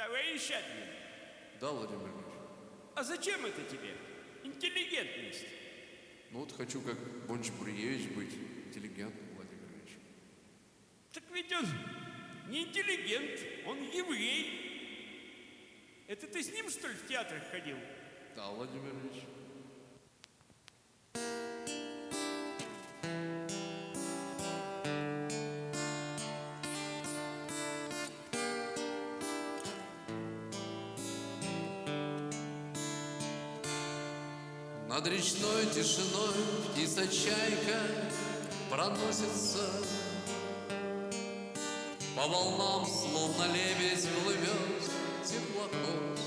Товарищ админ, Да, Владимир Ильич. а зачем это тебе? Интеллигентность. Ну вот хочу как Бонч Бруевич быть интеллигентным, Владимир Ильич. Так ведь он не интеллигент, он еврей. Это ты с ним, что ли, в театр ходил? Да, Владимир Ильич. Над речной тишиной птица чайка проносится, по волнам, словно лебедь, плывет теплоход.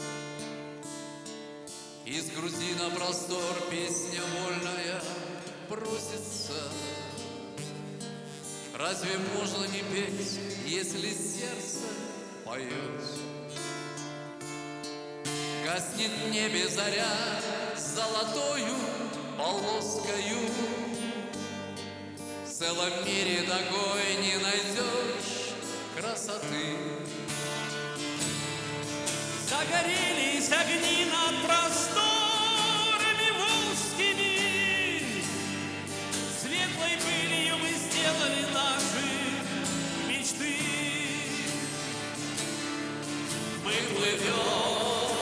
Из груди на простор песня вольная просится. Разве можно не петь, если сердце поет? Гаснет в небе заря золотою полоскою. В целом мире такой не найдешь красоты. Загорелись огни над просторами волжскими, светлой пылью мы сделали наши мечты. Мы плывем.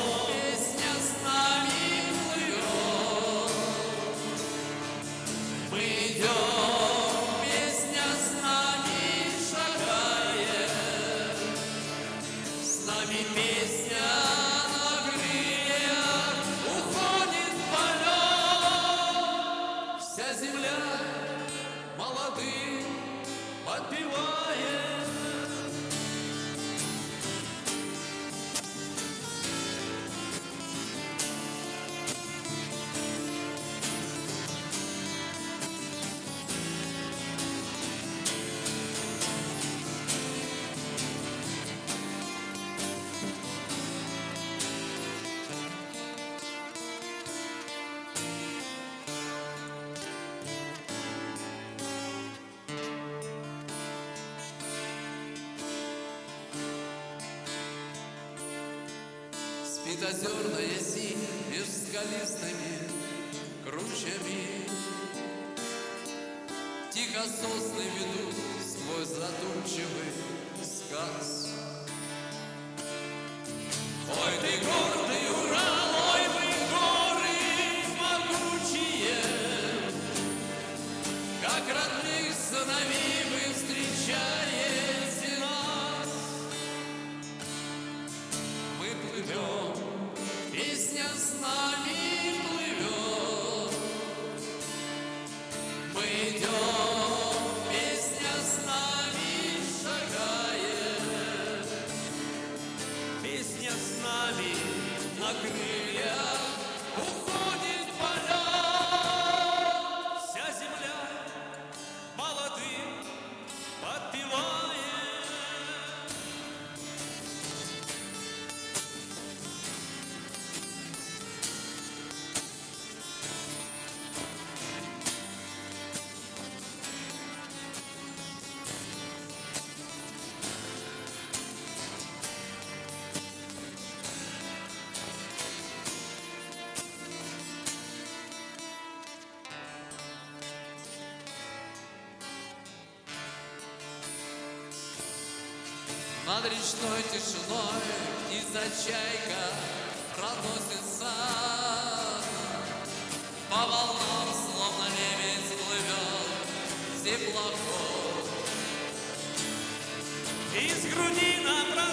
Спит озерная синь меж скалистыми кручами. Тихо сосны ведут сквозь задумчивый сказ. Ой, ты гордый Урал, ой, вы горы могучие, как родных сыновей вы встречаете нас. Мы плывем, песня с нами плывет. Мы идем, песня с нами шагает. Песня с нами на крыльях уходит в поля. Вся земля молодым подпевает. Над речной тишиной птица чайка проносится, по волнам, словно лебедь, плывет теплоход. Из груди на